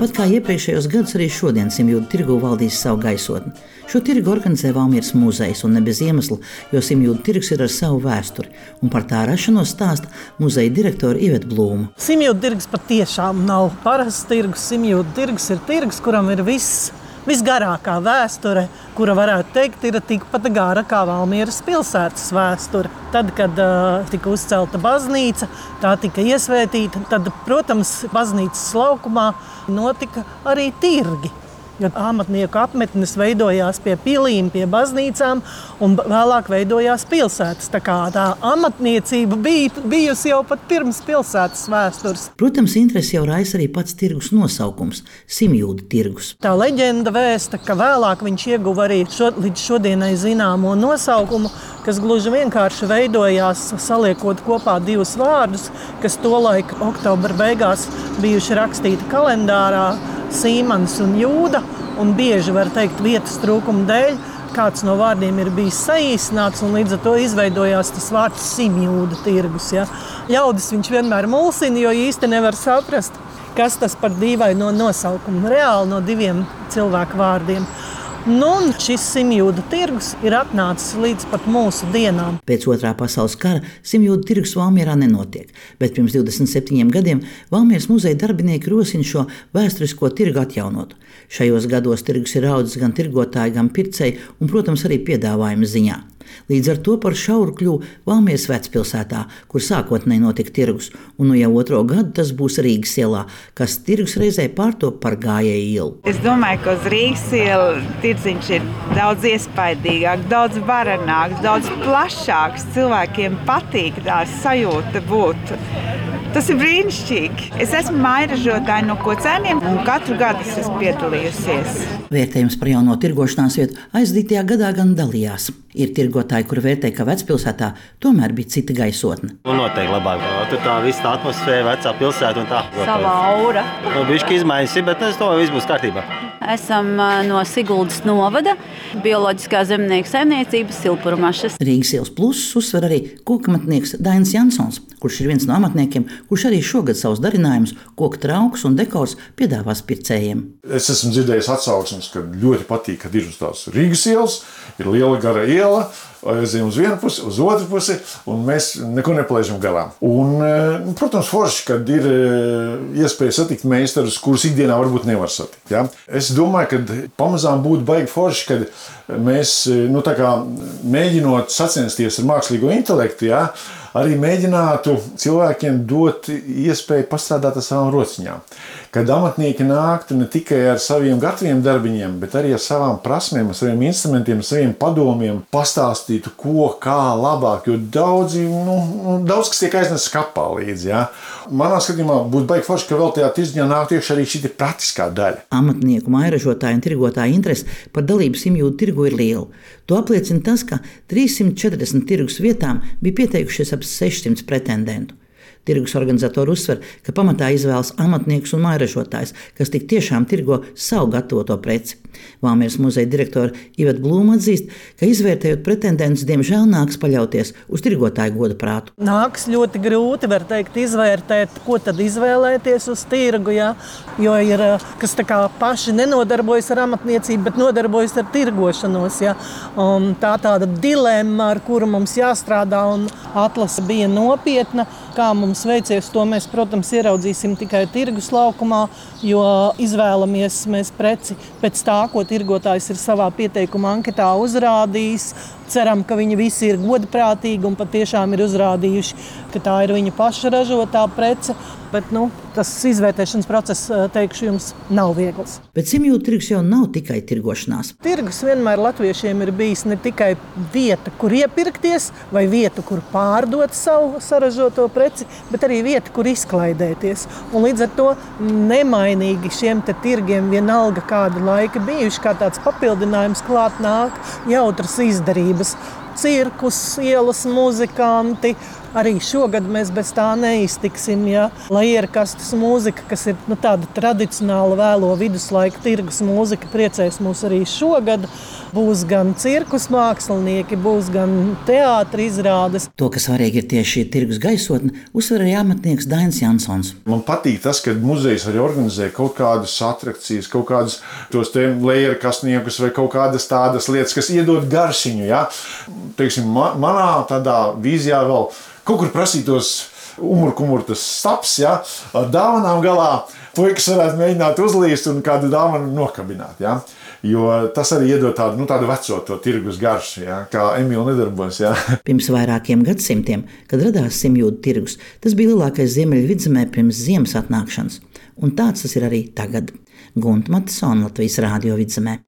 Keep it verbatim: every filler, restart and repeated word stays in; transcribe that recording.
Tāpat kā iepriekšējos gadus, arī šodien Simjūdu tirgu valdīs savu gaisotni. Šo tirgu organizē Valmieras muzejs, un ne bez iemesla, jo Simjūdu tirgs ir ar savu vēsturi, un par tā rašanos stāsta muzeja direktore Iveta Blūma. Simjūdu tirgs patiešām nav parasts tirgus. Simjūdu tirgs ir tirgs, kuram ir viss. Visgarākā vēsture, kura varētu teikt, ir tikpat gara kā Valmieras pilsētas vēsture. Tad, kad uh, tika uzcelta baznīca, tā tika iesvētīta, tad, protams, baznīcas laukumā notika arī tirgi. Jo amatnieku apmetnes veidojās pie pilīm, pie baznīcām, un vēlāk veidojās pilsētas. Tā kā tā amatniecība bija bijusi jau pat pirms pilsētas vēstures. Protams, interesi jau raisa arī pats tirgus nosaukums – Simjūdu tirgus. Tā leģenda vēsta, ka vēlāk viņš ieguva arī šo, līdz šodienai zināmo nosaukumu, kas gluži vienkārši veidojās saliekot kopā divus vārdus, kas tolaik oktobra beigās bijuši rakstīti kalendārā. Sīmans un Jūda, un bieži var teikt vietas trūkuma dēļ, kāds no vārdiem ir bijis saīsināts, un līdz ar to izveidojās tas vārds Simjūda tirgus. Ja. Ļaudis viņš vienmēr mulsina, jo īsti nevar saprast, kas tas par dīvaino nosaukumu, reāli no diviem cilvēku vārdiem. Nu, šis Simjūda tirgus ir atnācis līdz pat mūsu dienām. Pēc otrā pasaules kara Simjūda tirgus Valmierā nenotiek, bet pirms divdesmit septiņiem gadiem Valmieras muzeja darbinieki rosina šo vēsturisko tirgu atjaunot. Šajos gados tirgus ir audzis gan tirgotāji, gan pircēji un, protams, arī piedāvājuma ziņā. Līdz ar to par šauru kļuva Valmieras vecpilsētā, kur sākotnēji notika tirgus, un nu jau otro gadu tas būs Rīgas ielā, kas tirgus reizē pārtop par gājēju ielu. Es domāju, ka uz Rīgas ielu tirdziņš ir daudz iespaidīgāks, daudz varenāks, daudz plašāks. Cilvēkiem patīk tā sajūta būt. Tas ir brīnišķīgi. Es esmu mājražotāja no Kocēniem, un katru gadu es esmu piedalījusies. Vērtējums par jauno tirgošanās vietu aizdītajā gadā gan dalījās. Ir tirgotāji, kuri vērtē, ka vecpilsētā tomēr bija cita gaisotne. Un noteikti labāk. Tur tā visa tā atmosfēra, vecā pilsēta un tā. Savā aura. Nu, bišķi izmaiņas ir, bet es domāju, viss būs kārtībā. Esam no Siguldas novada, bioloģiskā zemnieku saimniecības Silpurmašas. Rīgas ielas plusus uzsver arī kokamatnieks Dainis Jansons, kurš ir viens no amatniekiem, kurš arī šogad savus darinājumus, koku traukus un dekors piedāvās pircējiem. Es esmu dzirdējis atsauksmes, ka ļoti patīk, kad ir uz tās Rīgas ielas, ir liela gara iela, aizējam uz vienu pusi, uz otru pusi, un mēs neko nepalaižam galā. Un, protams, forši, kad ir iespēja satikt meistarus, kurus ikdienā varbūt nevar satikt. Ja? Es domāju, ka pamazām būtu baigi forši, kad mēs, nu, tā kā mēģinot sacensties ar mākslīgo intelektu, ja, arī mēģinātu cilvēkiem dot iespēju pastrādāt ar savām rociņām. Kad amatnieki nāktu ne tikai ar saviem gataviem darbiņiem, bet arī ar savām prasmēm, ar saviem instrumentiem, ar saviem padomiem, pastāstītu, ko, kā labāk, jo daudzi, nu, daudz kas tiek aiznests kapā līdzi. Ja? Manā skatījumā būtu baigi forši, ka vēl tajā tirdziņā nāktu iekšā arī šī praktiskā daļa. Amatnieku, mājražotāju un tirgotāju interese par dalību Simjūdu tirgu ir liela. To apliecina tas, ka trīssimt četrdesmit tirgus vietām bija pieteikušies ap sešsimt pretendentu. Tirgus organizatori uzsver, ka pamatā izvēlas amatniekus un mājražotājus, kas tik tiešām tirgo savu gatavoto preci. Valmieras muzeja direktore Iveta Blūma atzīst, ka izvērtējot pretendentus, diemžēl nāks paļauties uz tirgotāju goda prātu. Nāks ļoti grūti, var teikt, izvērtēt, ko tad izvēlēties uz tirgu, ja? Jo ir, kas tā kā paši nenodarbojas ar amatniecību, bet nodarbojas ar tirgošanos. Ja? Un tā tāda dilemma, ar kuru mums jāstrādā, un atlase bija nopietna. Kā mums veicies, to mēs, protams, ieraudzīsim tikai tirgus laukumā, jo izvēlamies mēs preci pēc tā, ko tirgotājs ir savā pieteikuma anketā uzrādījis. Ceram, ka viņi visi ir godprātīgi un patiešām ir uzrādījuši, ka tā ir viņa paša ražotā prece. Bet nu, tas izvērtēšanas process, teikšu jums, nav viegls. Bet Simjūdu tirgus jau nav tikai tirgošanās. Tirgus vienmēr latviešiem ir bijis ne tikai vieta, kur iepirkties, vai vieta, kur pārdot savu saražoto preci, bet arī vieta, kur izklaidēties. Un līdz ar to nemainīgi šiem te tirgiem vienalga kādu laiku bijuši, kā tāds papildinājums klāt nāk jautras izdarības. cirkus, ielas muzikanti. Arī šogad mēs bez tā neiztiksim, ja Leierkastes mūzika, kas ir nu, tāda tradicionāla vēlo viduslaika tirgus mūzika, priecēs mūs arī šogad. Būs gan cirkus mākslinieki, būs gan teātri izrādes. To, kas svarīgi ir tieši tirgus gaisotne, uzsver arī amatnieks Dainis Jansons. Man patīk tas, ka muzejs arī organizē kaut kādas atrakcijas, kaut kādus tos te leierkastniekus vai kaut kādas tādas lietas, kas iedod garšiņu. Ja? Teiksim, man, manā tādā vīzijā vēl kaut kur prasītos umurkumurtas staps, ja? Ar dāvanām galā puikas varētu mēģināt uzlīst un kādu dāvanu nokabināt. Ja? Jo tas arī iedod tādu, nu, tādu veco to tirgus garšu, ja? Kā Emīla nedarbojas. Ja? Pirms vairākiem gadsimtiem, kad radās simjūdu tirgus, tas bija lielākais Ziemeļvidzemē pirms ziemas atnākšanas. Un tāds tas ir arī tagad. Gunta Matisona, Latvijas Rādio Vidzemē.